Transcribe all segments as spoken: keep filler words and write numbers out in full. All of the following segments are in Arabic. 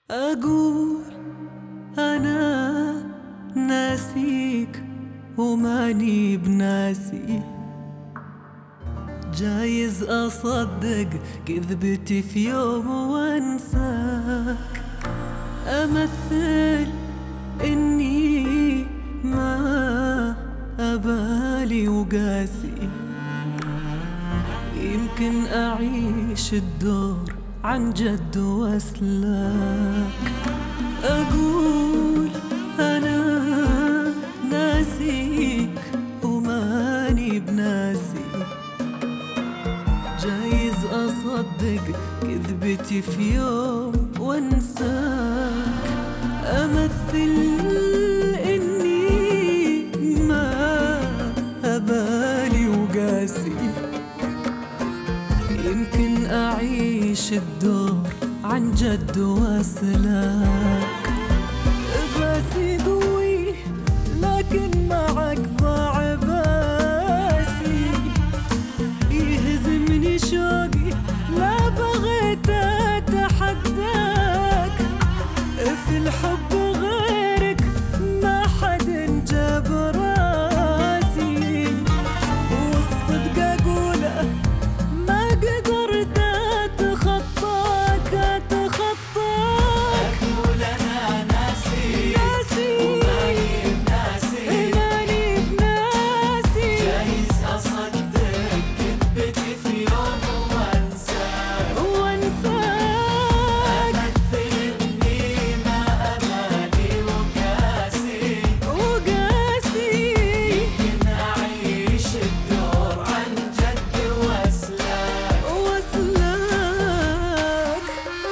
أقول أنا ناسيك وماني بناسي، جايز أصدق كذبتي في يوم وأنساك، أمثل إني ما أبالي وقاسي، يمكن أعيش الدور عن جد وأسلاك. أقول أنا ناسيك وماني بناسي، جايز أصدق كذبتي في يوم وأنساك، أمثل إني ما أبالي وقاسي، يمكن أعيش الدور عن جد وأسلاك. باسي قوي لكن معك ضاع باسي، يهزمني شوقي لا بغيت أتحداك، في الحب غيرك ما حد جاب راسي، والصدق أقوله ما قدرت أتخطاك أتخطاك. أقول أنا ناسي ناسي وماني بناسي، ماني بناسي، جايز أصدق كذبتي في يوم وأنساك وأنساك، أمثل إني ما أبالي وقاسي، وقاسي، يمكن أعيش الدور عن جد وأسلاك. وأسلاك.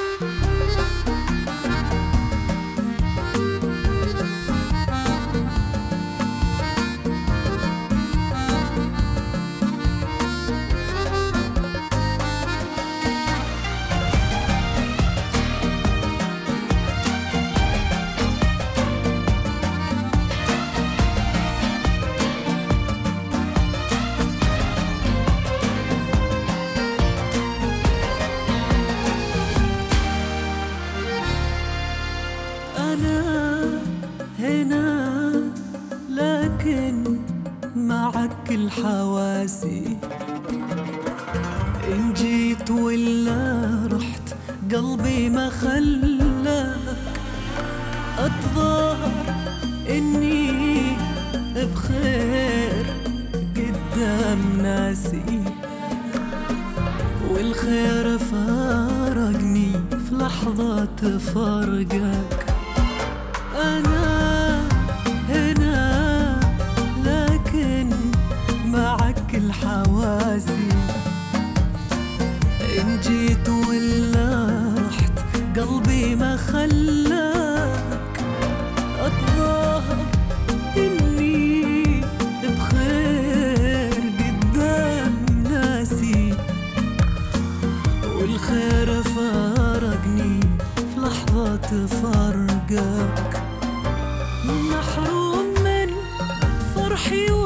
أنا هنا لكن معك كل حواسي، إن جيت ولا رحت قلبي ما خلاك، أتظاهر إني بخير قدام ناسي، والخير فارقني في لحظة فرقك. أنا هنا لكن معك الحواسي، إن جيت ولا رحت قلبي ما خلاك، أتظاهر إني بخير قدام ناسي، والخير فارقني في لحظة فرقك، محروم من فرحي